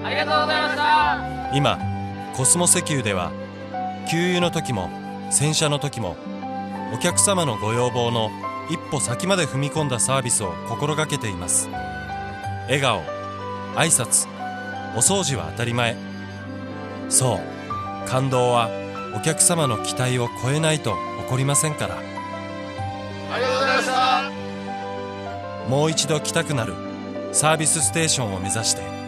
ありがとうございました。 今コスモ石油では給油の時も洗車の時もお客様のご要望の一歩先まで踏み込んだサービスを心がけています。笑顔、挨拶、お掃除は当たり前。そう、感動はお客様の期待を超えないと起こりませんから。 ありがとうございました。 もう一度来たくなるサービスステーションを目指して